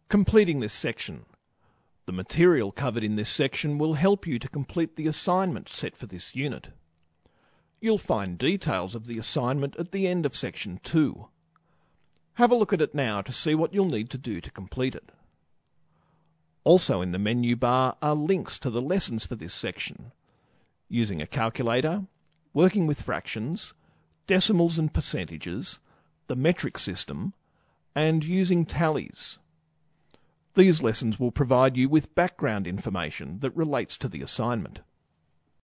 Completing this section. The material covered in this section will help you to complete the assignment set for this unit. You'll find details of the assignment at the end of section 2. Have a look at it now to see what you'll need to do to complete it. Also in the menu bar are links to the lessons for this section, using a calculator, working with fractions, decimals and percentages, the metric system, and using tallies. These lessons will provide you with background information that relates to the assignment.